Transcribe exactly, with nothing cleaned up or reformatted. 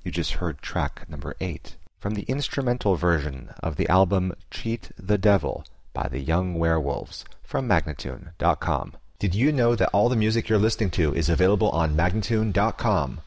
You just heard track number eight from the instrumental version of the album Cheat the Devil by the Young Werewolves from Magnatune dot com. Did you know that all the music you're listening to is available on Magnatune dot com?